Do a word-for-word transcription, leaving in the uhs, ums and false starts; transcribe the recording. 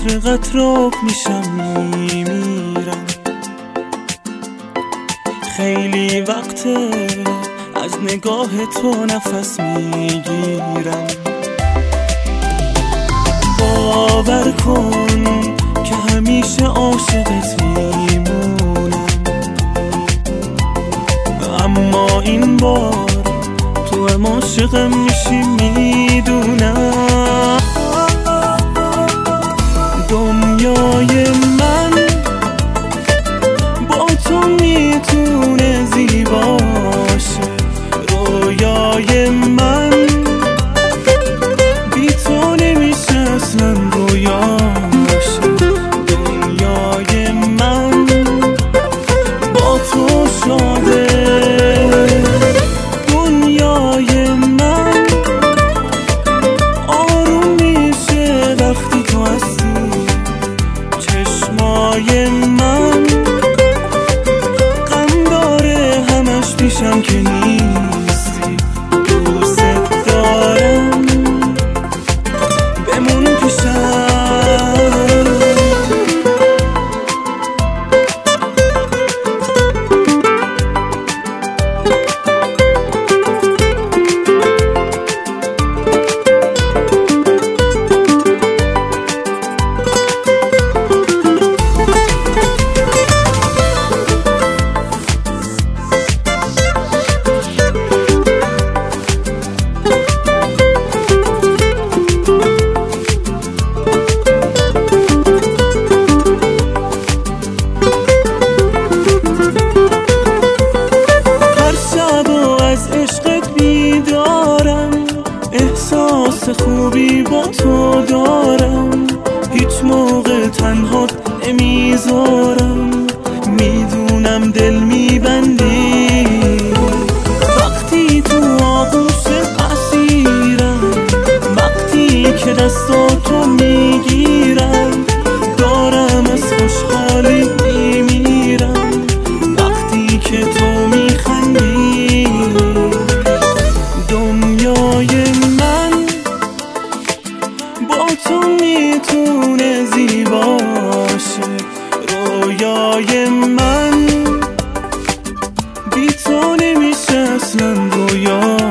عطر قطراب میشم میمیرم. خیلی وقته از نگاه تو نفس میگیرم. باور کن که همیشه عاشقت میمونم، اما این بار تو هم عاشقم میشی میدونم. دنیای من با تو میتونه زیباشه، رویای من بی تو نمیشه اصلا رویاشه. دنیای من با تو شاده، دنیای من آروم میشه وقتی تو هستی. چشمای من غم داره همش پیشم که نیستی. دوست دارم بمون پیشم. احساس خوبی با تو دارم، هیچ موقع تنها نمیذارم. میدونم دل میبندی وقتی تو آغوش اسیرم، وقتی که دستاتو میگیرم دارم از خوشحالی میمیرم. وقتی که تو میخندی دنیای من با تو میتونه زیباشه، رویای من بی تو نمیشه اصلا رویا.